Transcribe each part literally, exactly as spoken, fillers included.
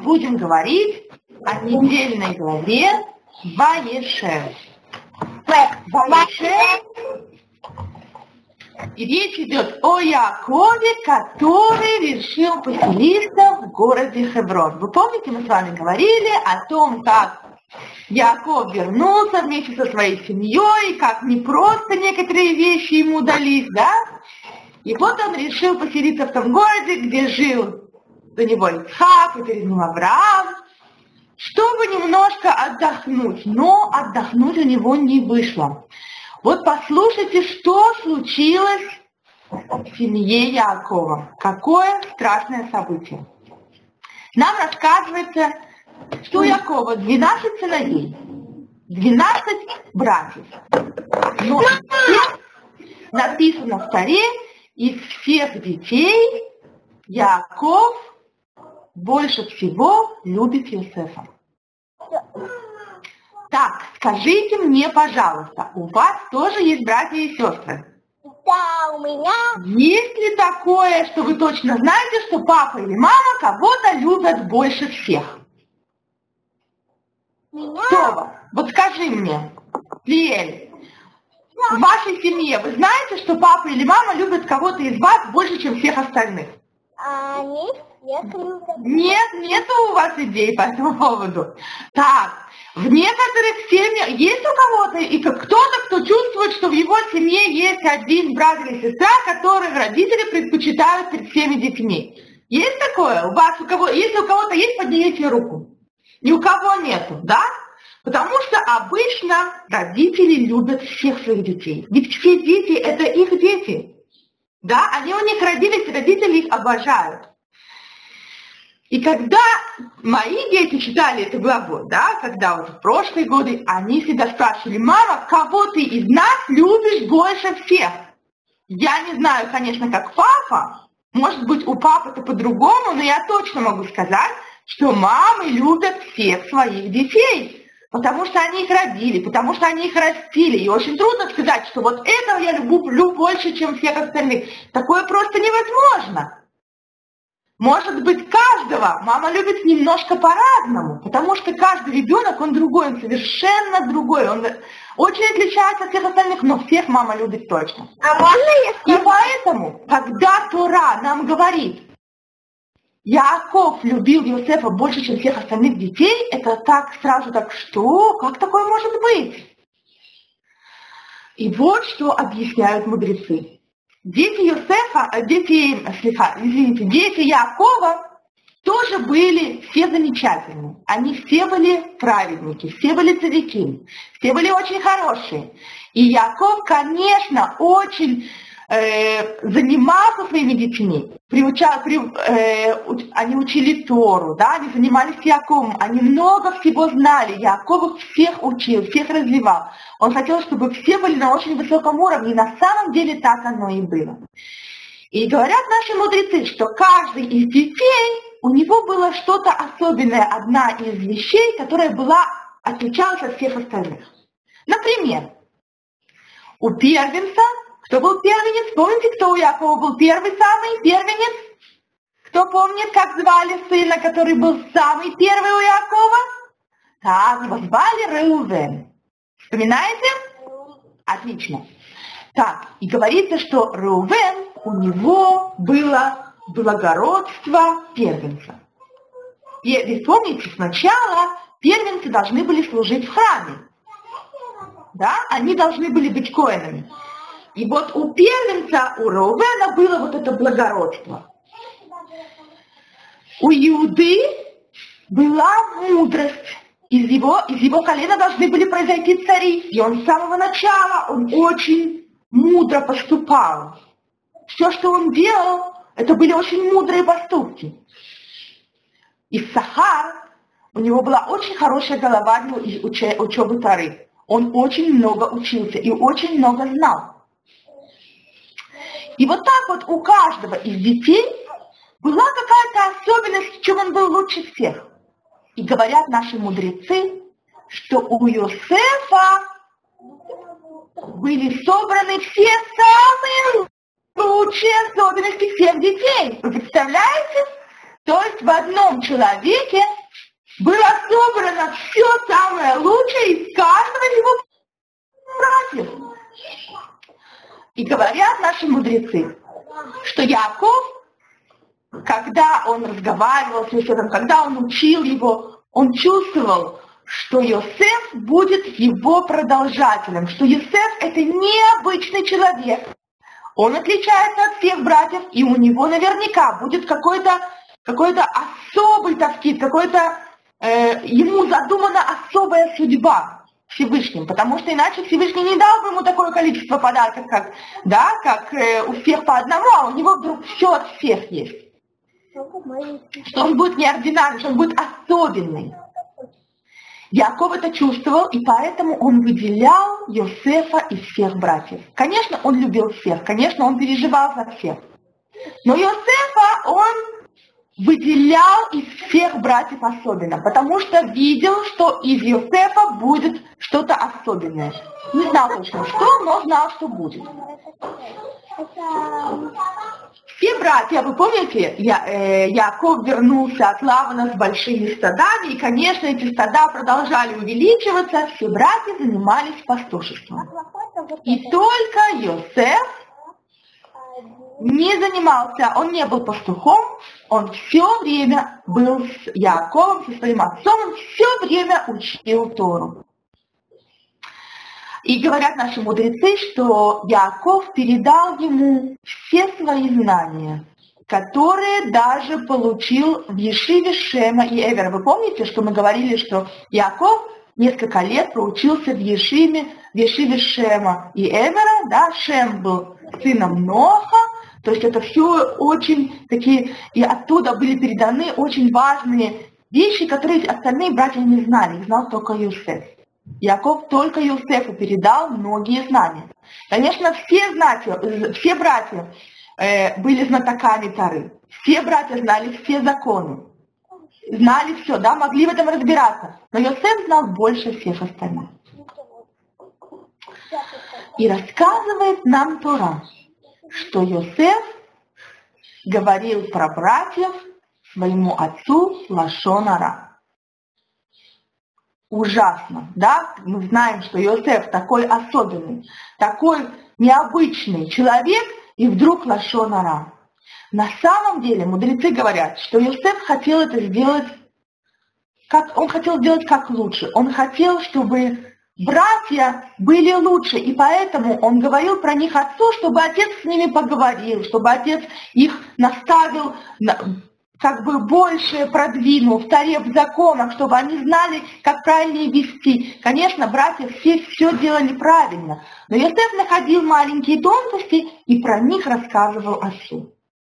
будем говорить о недельной главе Ваешев. Ваешев. И речь идет о Якове, который решил поселиться в городе Хеврон. Вы помните, мы с вами говорили о том, как Яков вернулся вместе со своей семьей, как не просто некоторые вещи ему дались, да? И вот он решил поселиться в том городе, где жил до него Ицхак и перед ним Авраам, чтобы немножко отдохнуть. Но отдохнуть у него не вышло. Вот послушайте, что случилось в семье Якова. Какое страшное событие. Нам рассказывается, что у Якова двенадцать сыновей, двенадцать братьев. Но написано в Торе, из всех детей Яков больше всего любит Йосефа. Так, скажите мне, пожалуйста, у вас тоже есть братья и сестры? Да, у меня. Есть ли такое, что вы точно знаете, что папа или мама кого-то любят больше всех? Меня? Кто? Вот скажи мне, Лиэль, в вашей семье вы знаете, что папа или мама любят кого-то из вас больше, чем всех остальных? А, нет, нет, любят. Нет, нету у вас идей по этому поводу. Так, в некоторых семьях есть у кого-то, и кто-то, кто чувствует, что в его семье есть один брат или сестра, которых родители предпочитают перед всеми детьми. Есть такое? У вас, у кого, если у кого-то есть, поднимите руку. Ни у кого нету, да? Потому что обычно родители любят всех своих детей. Ведь все дети – это их дети. Да, они у них родились, и родители их обожают. И когда мои дети читали эту главу, да, когда вот в прошлые годы, они всегда спрашивали: мама, кого ты из нас любишь больше всех? Я не знаю, конечно, как папа, может быть, у папы это по-другому, но я точно могу сказать, что мамы любят всех своих детей. Потому что они их родили, потому что они их растили. И очень трудно сказать, что вот этого я люблю больше, чем всех остальных. Такое просто невозможно. Может быть, каждого мама любит немножко по-разному, потому что каждый ребенок, он другой, он совершенно другой. Он очень отличается от всех остальных, но всех мама любит точно. А можно я скажу? И поэтому, когда Тора нам говорит: Яков любил Йосефа больше, чем всех остальных детей, это так сразу так, что? Как такое может быть? И вот что объясняют мудрецы. Дети Йосефа, дети, слегка, извините, дети Якова тоже были все замечательные. Они все были праведники, все были цадики, все были очень хорошие. И Яков, конечно, очень э, занимался своими детьми. Приучал, при, э, уч, они учили Тору, да, они занимались Яковом, они много всего знали. Яков их всех учил, всех развивал. Он хотел, чтобы все были на очень высоком уровне, и на самом деле так оно и было. И говорят наши мудрецы, что каждый из детей, у него было что-то особенное, одна из вещей, которая была, отличалась от всех остальных. Например, у первенца, кто был первенец? Помните, кто у Якова был первый самый первенец? Кто помнит, как звали сына, который был самый первый у Якова? Так, его звали Реувен. Вспоминаете? Отлично. Так, и говорится, что Реувен, у него было благородство первенца. И вы помните, сначала первенцы должны были служить в храме. Да, они должны были быть коэнами. И вот у первенца, у Реувена было вот это благородство. У Иуды была мудрость. Из его, из его колена должны были произойти цари. И он с самого начала, он очень мудро поступал. Все, что он делал, это были очень мудрые поступки. Иссахар, у него была очень хорошая голова для учебы Торы. Он очень много учился и очень много знал. И вот так вот у каждого из детей была какая-то особенность, в чем он был лучше всех. И говорят наши мудрецы, что у Йосефа были собраны все самые лучшие особенности всех детей. Вы представляете? То есть в одном человеке было собрано все самое лучшее из каждого его братьев. И говорят наши мудрецы, что Яаков, когда он разговаривал с Йосефом, когда он учил его, он чувствовал, что Йосеф будет его продолжателем, что Йосеф – это необычный человек. Он отличается от всех братьев, и у него наверняка будет какой-то какой-то особый тафкид, какой-то, э, ему задумана особая судьба Всевышним, потому что иначе Всевышний не дал бы ему такое количество подарков, как, да, как э, у всех по одному, а у него вдруг все от всех есть. Что он будет неординарный, что он будет особенный. Яков это чувствовал, и поэтому он выделял Йосефа из всех братьев. Конечно, он любил всех, конечно, он переживал за всех. Но Йосефа он выделял из всех братьев особенно, потому что видел, что из Йосефа будет что-то особенное. Не знал точно что, но знал, что будет. Все братья, вы помните, Я, э, Яков вернулся от Лавана с большими стадами, и, конечно, эти стада продолжали увеличиваться, все братья занимались пастушеством. И только Йосеф не занимался, он не был пастухом, он все время был с Яаковом, со своим отцом, он все время учил Тору. И говорят наши мудрецы, что Яаков передал ему все свои знания, которые даже получил в Ешиве Шема и Эвера. Вы помните, что мы говорили, что Яаков несколько лет проучился в Ешиве, в Ешиве Шема и Эвера, да, Шем был сыном Ноха, то есть это все очень такие, и оттуда были переданы очень важные вещи, которые остальные братья не знали, их знал только Йосеф. Яков только Йосефу передал многие знания. Конечно, все, знати, все братья э, были знатоками Торы, все братья знали все законы, знали все, да, могли в этом разбираться, но Йосеф знал больше всех остальных. И рассказывает нам Тора, что Йосеф говорил про братьев своему отцу лашон ара. Ужасно, да? Мы знаем, что Йосеф такой особенный, такой необычный человек, и вдруг лашон ара. На самом деле мудрецы говорят, что Йосеф хотел это сделать, как, он хотел сделать как лучше. Он хотел, чтобы братья были лучше, и поэтому он говорил про них отцу, чтобы отец с ними поговорил, чтобы отец их наставил, как бы больше продвинул в Торе, в законах, чтобы они знали, как правильнее вести. Конечно, братья все все делали правильно, но Йосеф находил маленькие тонкости и про них рассказывал отцу.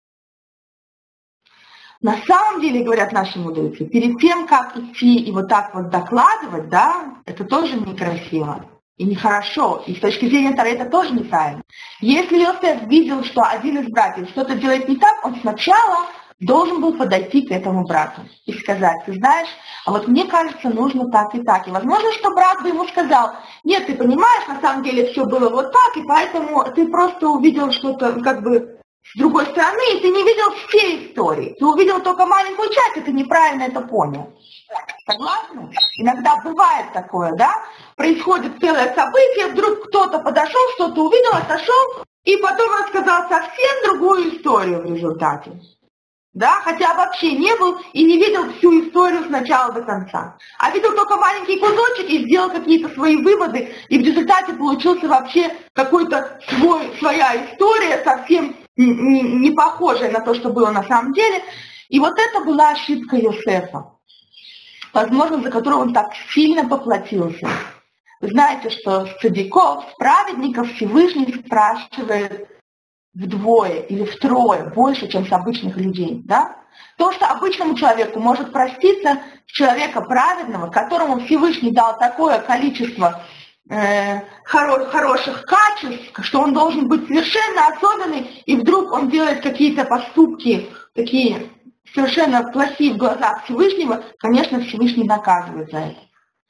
На самом деле, говорят наши мудрецы, перед тем, как идти и вот так вот докладывать, да, это тоже некрасиво и нехорошо, и с точки зрения Торы это тоже неправильно. Если Йосеф видел, что один из братьев что-то делает не так, он сначала должен был подойти к этому брату и сказать: ты знаешь, а вот мне кажется, нужно так и так. И возможно, что брат бы ему сказал: нет, ты понимаешь, на самом деле все было вот так, и поэтому ты просто увидел что-то как бы с другой стороны, и ты не видел всей истории. Ты увидел только маленькую часть, и ты неправильно это понял. Согласны? Иногда бывает такое, да? Происходит целое событие, вдруг кто-то подошел, что-то увидел, отошел, и потом рассказал совсем другую историю в результате. Да, хотя вообще не был и не видел всю историю с начала до конца. А видел только маленький кусочек и сделал какие-то свои выводы, и в результате получился вообще какой-то свой, своя история, совсем не, не, не похожая на то, что было на самом деле. И вот это была ошибка Йосефа, возможно, за которую он так сильно поплатился. Вы знаете, что с цадиков, с праведников Всевышний спрашивает вдвое или втрое больше, чем с обычных людей, да? То, что обычному человеку может проститься с человека праведного, которому Всевышний дал такое количество э, хоро- хороших качеств, что он должен быть совершенно особенный, и вдруг он делает какие-то поступки такие совершенно плохие в глазах Всевышнего, конечно, Всевышний наказывает за это.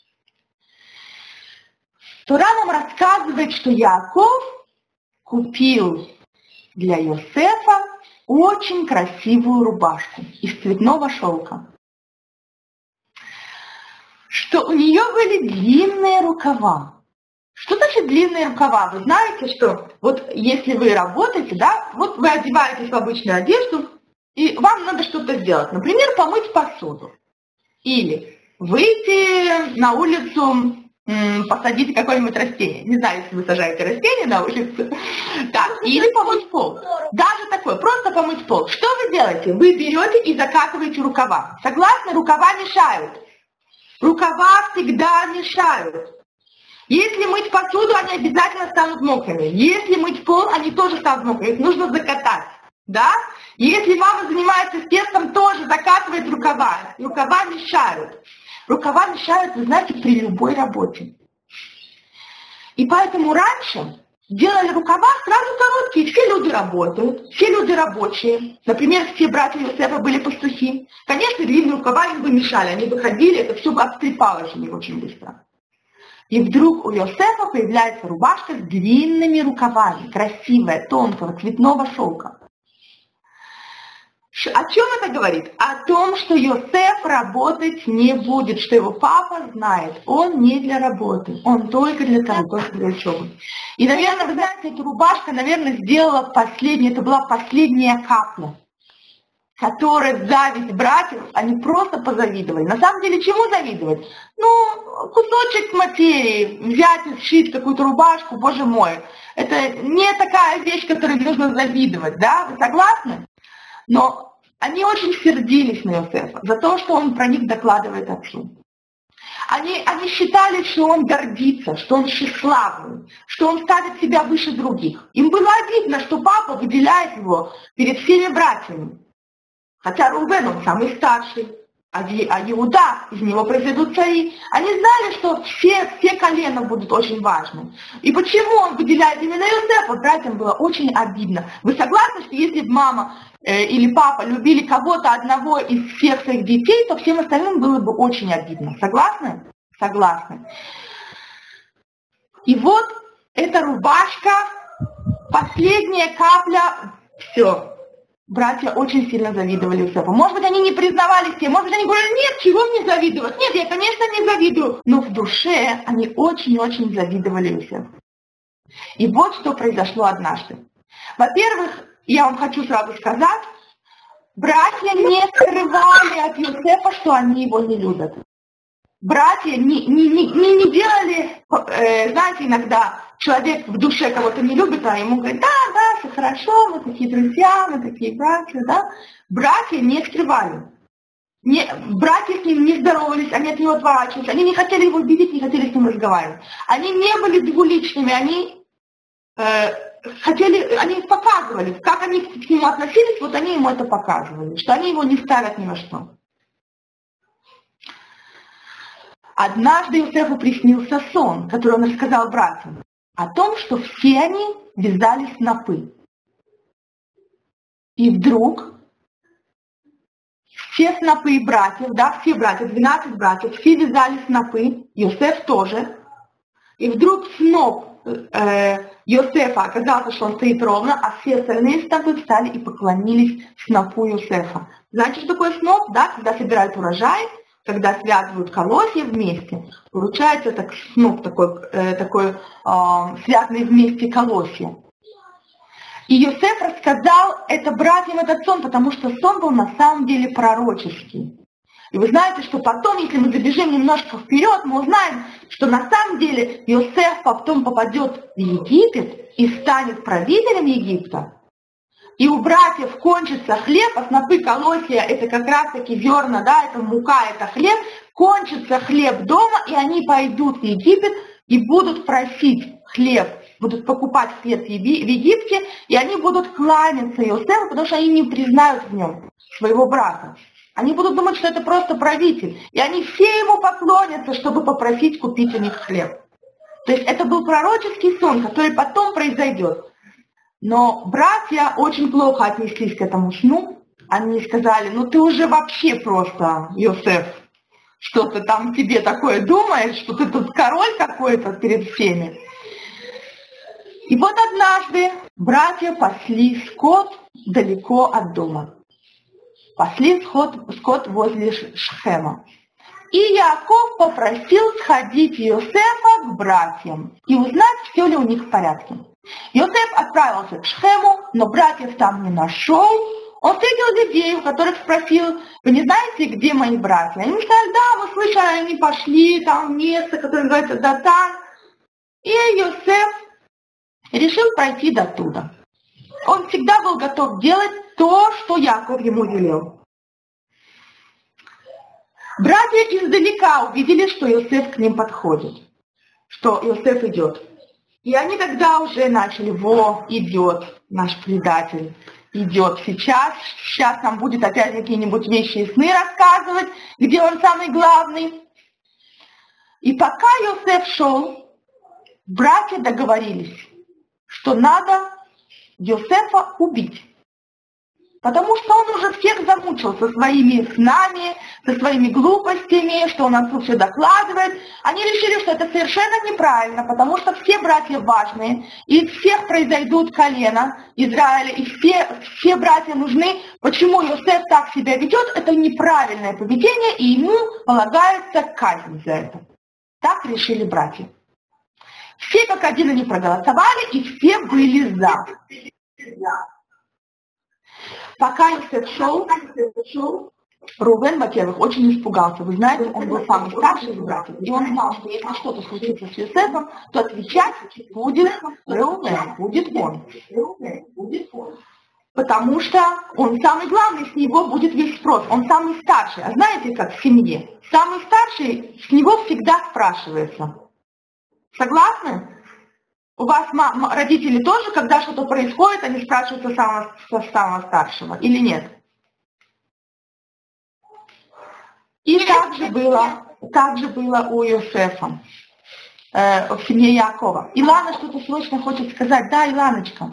Тора нам рассказывает, что Яаков купил для Йосефа очень красивую рубашку из цветного шелка, что у нее были длинные рукава. Что значит длинные рукава? Вы знаете, что вот если вы работаете, да, вот вы одеваетесь в обычную одежду, и вам надо что-то сделать. Например, помыть посуду. Или выйти на улицу, посадить какое-нибудь растение. Не знаю, если вы сажаете растение на улице. Так, или помыть пол. Даже такое, просто помыть пол. Что вы делаете? Вы берете и закатываете рукава. Согласны? Рукава мешают. Рукава всегда мешают. Если мыть посуду, они обязательно станут мокрыми. Если мыть пол, они тоже станут мокрыми. Их нужно закатать. Да? Если мама занимается с тестом, тоже закатывает рукава. Рукава мешают. Рукава мешают, вы знаете, при любой работе. И поэтому раньше делали рукава сразу короткие. Все люди работают, все люди рабочие. Например, все братья Йосефа были пастухи. Конечно, длинные рукава им бы мешали. Они выходили, это все бы обстрепалось у них очень быстро. И вдруг у Йосефа появляется рубашка с длинными рукавами, красивая, тонкого, цветного шелка. О чем это говорит? О том, что Йосеф работать не будет, что его папа знает, он не для работы, он только для того, только для учебы. И, наверное, вы знаете, эта рубашка, наверное, сделала последнее, это была последняя капля, которая зависть братьев, они просто позавидовали. На самом деле, чему завидовать? Ну, кусочек материи, взять и сшить какую-то рубашку, боже мой, это не такая вещь, которой нужно завидовать, да, вы согласны? Но они очень сердились на Йосефа за то, что он про них докладывает отцу. Они, они считали, что он гордится, что он тщеславный, что он ставит себя выше других. Им было обидно, что папа выделяет его перед всеми братьями. Хотя Рувен, он самый старший, а Иуда, из него произойдут цари. Они знали, что все, все колена будут очень важны. И почему он выделяет именно Йосефа, братьям было очень обидно. Вы согласны, что если бы мама э, или папа любили кого-то одного из всех своих детей, то всем остальным было бы очень обидно. Согласны? Согласны. И вот эта рубашка, последняя капля, все. Братья очень сильно завидовали Йосефу. Может быть, они не признавались себе, может быть, они говорили, нет, чего мне завидовать? Нет, я, конечно, не завидую. Но в душе они очень-очень завидовали Йосефу. И вот что произошло однажды. Во-первых, я вам хочу сразу сказать, братья не скрывали от Йосефа, что они его не любят. Братья не, не, не, не делали, э, знаете, иногда человек в душе кого-то не любит, а ему говорит, да, да, все хорошо, мы такие друзья, мы такие братья, да. Братья не скрывали. Не, братья с ним не здоровались, они от него отворачивались, они не хотели его видеть, не хотели с ним разговаривать. Они не были двуличными, они э, хотели, они показывали, как они к нему относились, вот они ему это показывали, что они его не ставят ни во что. Однажды Йосефу приснился сон, который он рассказал братьям, о том, что все они вязали снопы. И вдруг все снопы братьев, да, все братья, двенадцать братьев, все вязали снопы, Йосеф тоже. И вдруг сноп э, Йосефа оказался, что он стоит ровно, а все остальные снопы встали и поклонились снопу Йосефа. Знаете, что такое сноп? Да, когда собирают урожай, когда связывают колосья вместе, получается так, сноп такой, э, такой э, связанный вместе колосья. И Йосеф рассказал это братьям, этот сон, потому что сон был на самом деле пророческий. И вы знаете, что потом, если мы забежим немножко вперед, мы узнаем, что на самом деле Йосеф потом попадет в Египет и станет правителем Египта. И у братьев кончится хлеб, а снопы колосья, это как раз таки зерна, да, это мука, это хлеб, кончится хлеб дома, и они пойдут в Египет и будут просить хлеб, будут покупать хлеб в Египте, и они будут кланяться Йосефу, потому что они не признают в нем своего брата. Они будут думать, что это просто правитель, и они все ему поклонятся, чтобы попросить купить у них хлеб. То есть это был пророческий сон, который потом произойдет. Но братья очень плохо отнеслись к этому сну. Они сказали, ну ты уже вообще просто, Йосеф, что ты там тебе такое думаешь, что ты тут король какой-то перед всеми. И вот однажды братья пасли скот далеко от дома. Пасли скот, скот возле Шхема. И Яаков попросил сходить Йосефа к братьям и узнать, все ли у них в порядке. Йосеф отправился к Шхему, но братьев там не нашел. Он встретил людей, у которых спросил: вы не знаете, где мои братья? Они сказали: да, мы слышали, они пошли там в место, которое называется Датан. И Йосеф решил пройти до туда. Он всегда был готов делать то, что Яков ему велел. Братья издалека увидели, что Йосеф к ним подходит, что Йосеф идет. И они тогда уже начали: во, идет наш предатель, идет сейчас, сейчас нам будет опять какие-нибудь вещи и сны рассказывать, где он самый главный. И пока Йосеф шел, братья договорились, что надо Йосефа убить. Потому что он уже всех замучил со своими снами, со своими глупостями, что он отцу все докладывает. Они решили, что это совершенно неправильно, потому что все братья важные, и из всех произойдут колена Израиля, и все, все братья нужны. Почему Йосеф так себя ведет? Это неправильное поведение, и ему полагается казнь за это. Так решили братья. Все как один они проголосовали, и все были за. Пока Йосеф шел, Рувен, во-первых, очень испугался. Вы знаете, он был самый старший из братьев, и он знал, что если что-то случится с Йосефом, то отвечать будет Рувен, будет он. Потому что он самый главный, с него будет весь спрос. Он самый старший. А знаете, как в семье? Самый старший, с него всегда спрашивается. Согласны? У вас мама, родители тоже, когда что-то происходит, они спрашивают со самого, со самого старшего или нет? И так же было, так же было у Йосефа, э, в семье Якова. Илана что-то срочно хочет сказать. Да, Иланочка.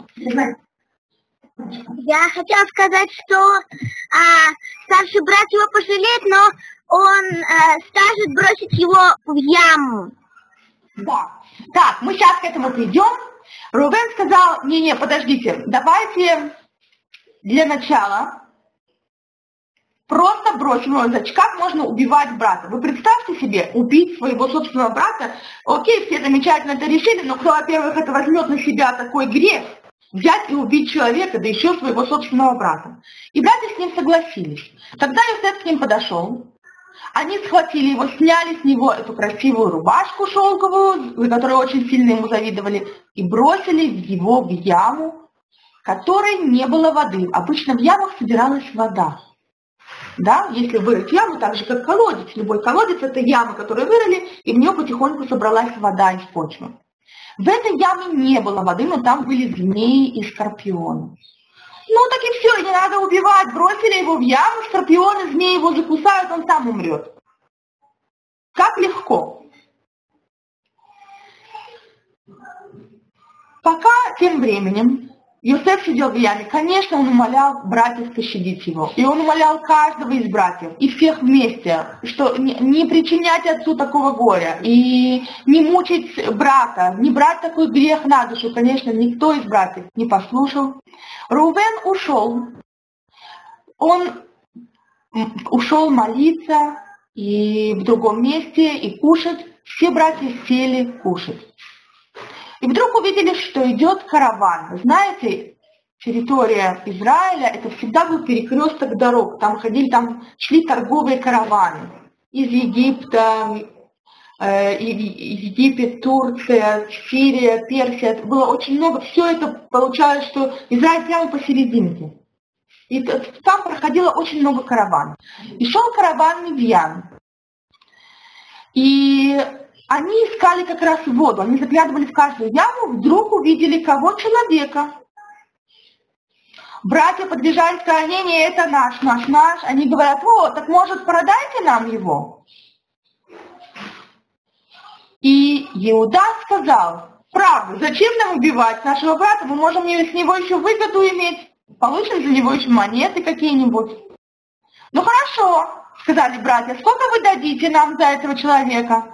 Я хотела сказать, что а, старший брат его пожалеет, но он а, скажет бросить его в яму. Да. Так, мы сейчас к этому придем. Рувен сказал: не-не, подождите, давайте для начала просто бросим его. Значит, как можно убивать брата? Вы представьте себе, убить своего собственного брата. Окей, все замечательно это решили, но кто, во-первых, это возьмет на себя такой грех, взять и убить человека, да еще своего собственного брата. И братья с ним согласились. Тогда Йосеф к ним подошел. Они схватили его, сняли с него эту красивую рубашку шелковую, за которую очень сильно ему завидовали, и бросили его в яму, в которой не было воды. Обычно в ямах собиралась вода. Да? Если вырыть яму, так же как колодец. Любой колодец – это яма, которую вырыли, и в нее потихоньку собралась вода из почвы. В этой яме не было воды, но там были змеи и скорпионы. Ну так и все, не надо убивать, бросили его в яму, скорпионы, змеи его закусают, он сам умрет. Как легко. Пока тем временем Йосеф сидел в яме, конечно, он умолял братьев пощадить его. И он умолял каждого из братьев, и всех вместе, что не, не причинять отцу такого горя, и не мучить брата, не брать такой грех на душу. Конечно, никто из братьев не послушал. Рувен ушел. Он ушел молиться и в другом месте, и кушать. Все братья сели кушать. И вдруг увидели, что идет караван. Знаете, территория Израиля, это всегда был перекресток дорог. Там ходили, там шли торговые караваны. Из Египта, э, Египет, Турция, Сирия, Персия. Это было очень много. Все это получалось, что Израиль прямо посерединке. И там проходило очень много караванов. И шел караван Мидьян. И они искали как раз воду, они заглядывали в каждую яму, вдруг увидели кого? Человека. Братья подбежали, сказали: не, не, это наш, наш, наш. Они говорят: о, так может продайте нам его? И Иуда сказал: правда, зачем нам убивать нашего брата, мы можем с него еще выгоду иметь, получим за него еще монеты какие-нибудь. Ну хорошо, сказали братья, сколько вы дадите нам за этого человека?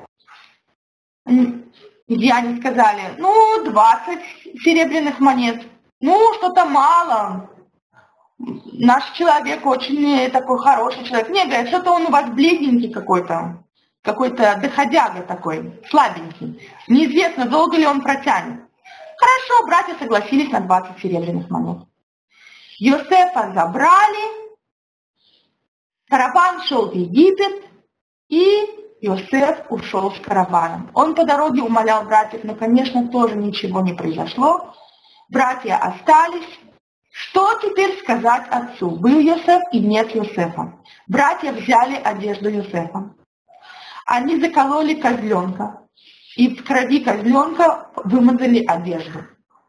Медьяне сказали: ну, двадцать серебряных монет. Ну, что-то мало. наш человек очень такой хороший человек. Не, говорят, что-то он у вас бледненький какой-то, какой-то доходяга такой, слабенький. Неизвестно, долго ли он протянет. Хорошо, братья согласились на двадцать серебряных монет. Йосефа забрали, караван шел в Египет, и Йосеф ушел с караваном. Он по дороге умолял братьев, но, конечно, тоже ничего не произошло. Братья остались. Что теперь сказать отцу? Был Йосеф и нет Йосефа. Братья взяли одежду Йосефа. Они закололи козленка. И в крови козленка вымазали одежду.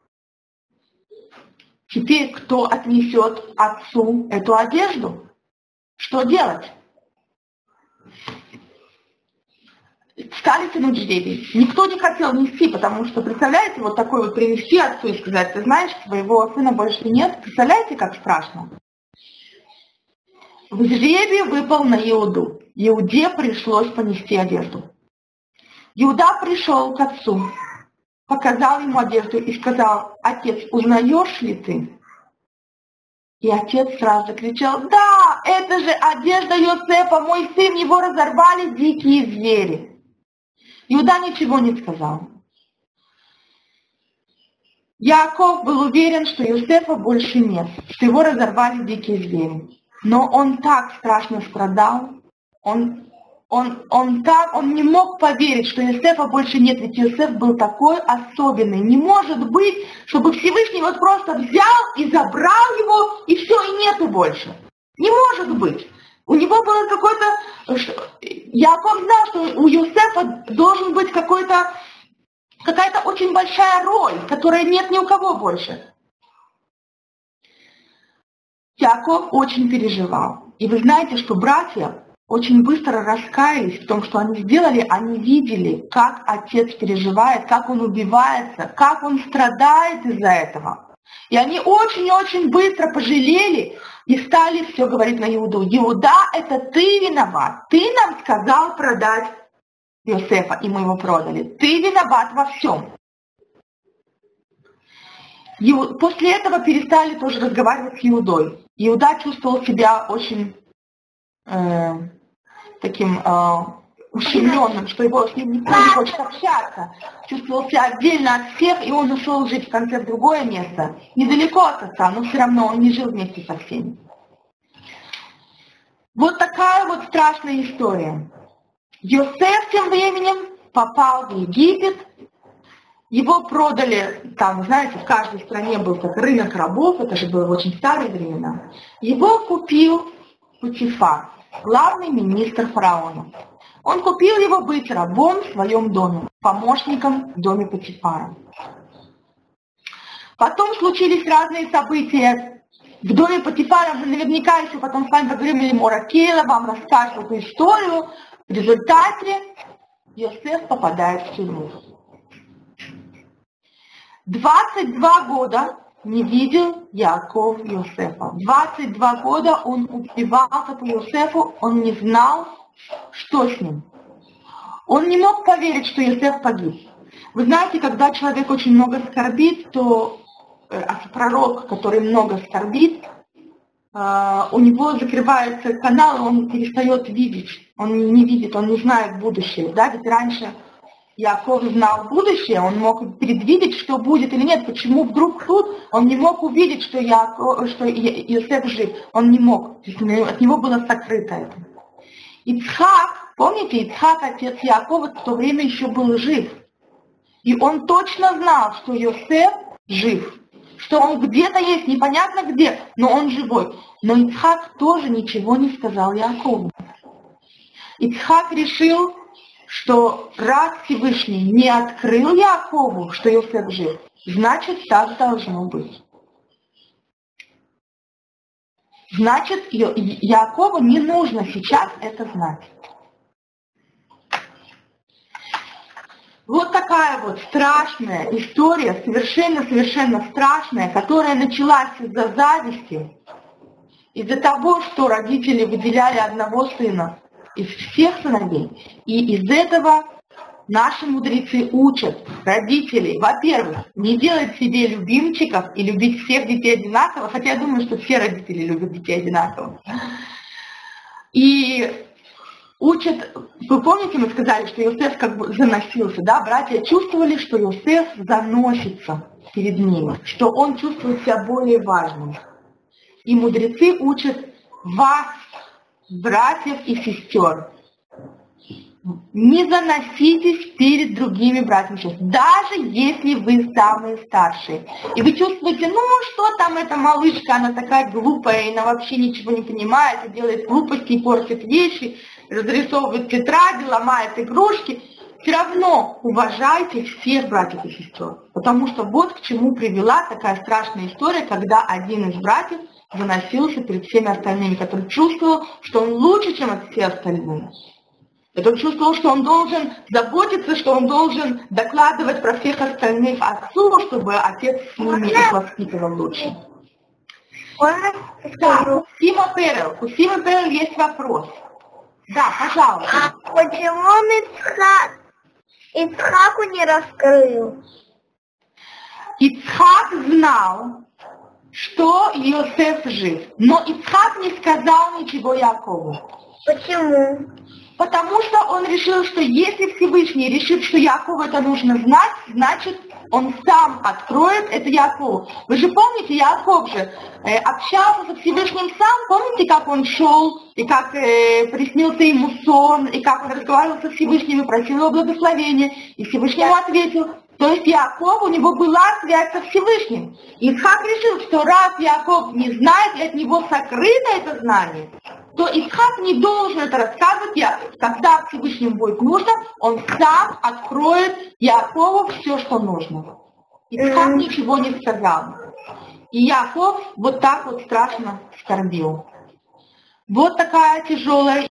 Теперь кто отнесет отцу эту одежду? Что делать? Стали тянуть жребий. Никто не хотел нести, потому что, представляете, вот такой вот принести отцу и сказать, ты знаешь, твоего сына больше нет. Представляете, как страшно? В жребий выпал на Иуду. Иуде пришлось понести одежду. Иуда пришел к отцу, показал ему одежду и сказал, отец, узнаешь ли ты? И отец сразу закричал, да, это же одежда Йосефа, мой сын, его разорвали дикие звери. Иуда ничего не сказал. Яков был уверен, что Йосефа больше нет, что его разорвали дикие звери. Но он так страшно страдал, он, он, он, так, он не мог поверить, что Йосефа больше нет, ведь Йосеф был такой особенный. Не может быть, чтобы Всевышний вот просто взял и забрал его, и все, и нету больше. Не может быть. У него было какой-то... Яков знал, что у Йосефа должен быть какой-то, какая-то очень большая роль, которой нет ни у кого больше. Яков очень переживал. И вы знаете, что братья очень быстро раскаялись в том, что они сделали. Они видели, как отец переживает, как он убивается, как он страдает из-за этого. И они очень-очень быстро пожалели и стали все говорить на Иуду. Иуда, это ты виноват. Ты нам сказал продать Йосефа, и мы его продали. Ты виноват во всем. И после этого перестали тоже разговаривать с Иудой. Иуда чувствовал себя очень э, таким э, ущемленным, что его с ним никто не хочет общаться. Чувствовал себя отдельно от всех, и он ушел жить в конце в другое место. Недалеко от отца, но все равно он не жил вместе со всеми. Вот такая вот страшная история. Йосеф тем временем попал в Египет. Его продали, там, знаете, в каждой стране был как рынок рабов, это же было в очень старые времена. Его купил Потифар, главный министр фараона. Он купил его быть рабом в своем доме, помощником в доме Потифара. Потом случились разные события. В доме Потифара мы наверняка еще потом с вами поговорим, или Моракела вам расскажет эту историю. В результате Йосеф попадает в тюрьму. двадцать два года не видел Яков Йосефа. двадцать два года он убивался по Йосефу, он не знал, что с ним. Он не мог поверить, что Йосеф погиб. Вы знаете, когда человек очень много скорбит, то э, пророк, который много скорбит, э, у него закрывается канал, и он перестает видеть. Он не видит, он не знает будущее. Да? Ведь раньше Яков знал будущее, он мог предвидеть, что будет или нет. Почему вдруг тут он не мог увидеть, что, Яков, что Йосеф жив? Он не мог. От него было сокрыто это. Ицхак, помните, Ицхак, отец Якова, в то время еще был жив. И он точно знал, что Йосеф жив. Что он где-то есть, непонятно где, но он живой. Но Ицхак тоже ничего не сказал Якову. Ицхак решил, что раз Всевышний не открыл Якову, что Йосеф жив, значит, так должно быть. Значит, Якову не нужно сейчас это знать. Вот такая вот страшная история, совершенно-совершенно страшная, которая началась из-за зависти, из-за того, что родители выделяли одного сына из всех сыновей. И из этого наши мудрецы учат родителей, во-первых, не делать себе любимчиков и любить всех детей одинаково, хотя я думаю, что все родители любят детей одинаково. И учат, вы помните, мы сказали, что Иосиф как бы заносился, да, братья чувствовали, что Иосиф заносится перед ними, что он чувствует себя более важным. И мудрецы учат вас, братьев и сестер, не заноситесь перед другими братьями и сестрами, даже если вы самые старшие. И вы чувствуете, ну что там эта малышка, она такая глупая, и она вообще ничего не понимает, и делает глупости, и портит вещи, разрисовывает тетради, ломает игрушки. Все равно уважайте всех братьев и сестер, потому что вот к чему привела такая страшная история, когда один из братьев заносился перед всеми остальными, который чувствовал, что он лучше, чем все остальные. Это он чувствовал, что он должен заботиться, что он должен докладывать про всех остальных отцу, чтобы отец с ними их воспитывал лучше. Да, у Сима Перел, у Сима Перел есть вопрос. Да, пожалуйста. А почему он Ицхак, Ицхаку не раскрыл? Ицхак знал, что Иосиф жив, но Ицхак не сказал ничего Якову. Почему? Потому что он решил, что если Всевышний решит, что Якову это нужно знать, значит, он сам откроет это Якову. Вы же помните, Яков же э, общался со Всевышним сам, помните, как он шел, и как э, приснился ему сон, и как он разговаривал со Всевышним, и просил его благословения, и Всевышний ему ответил. То есть Яков, у него была связь со Всевышним. Ицхак решил, что раз Яков не знает, и от него сокрыто это знание, то Ицхак не должен это рассказывать Якову. Когда Всевышнему будет нужно, он сам откроет Якову все, что нужно. Ицхак mm-hmm. ничего не сказал. И Яков вот так вот страшно скорбил. Вот такая тяжелая